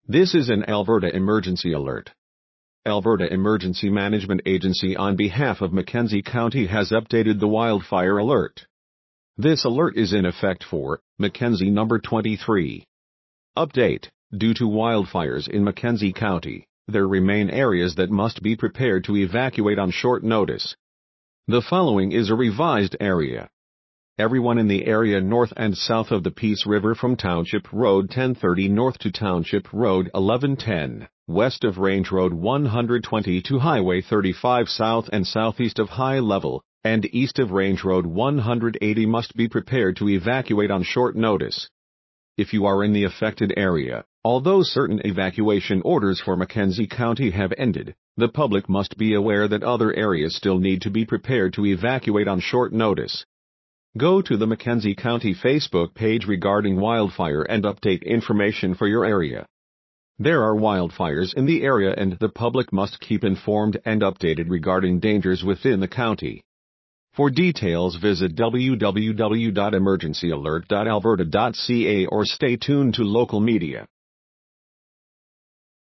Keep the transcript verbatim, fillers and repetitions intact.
This is an Alberta emergency alert. Alberta Emergency Management Agency on behalf of Mackenzie County has updated the wildfire alert. This alert is in effect for Mackenzie number twenty-three. Update: due to wildfires in Mackenzie County, there remain areas that must be prepared to evacuate on short notice. The following is a revised area. Everyone in the area north and south of the Peace River from Township Road ten thirty north to Township Road eleven ten, west of Range Road one hundred twenty to Highway thirty-five south and southeast of High Level, and east of Range Road one hundred eighty must be prepared to evacuate on short notice. If you are in the affected area, although certain evacuation orders for Mackenzie County have ended, the public must be aware that other areas still need to be prepared to evacuate on short notice. Go to the Mackenzie County Facebook page regarding wildfire and update information for your area. There are wildfires in the area and the public must keep informed and updated regarding dangers within the county. For details, visit w w w dot emergency alert dot alberta dot c a or stay tuned to local media.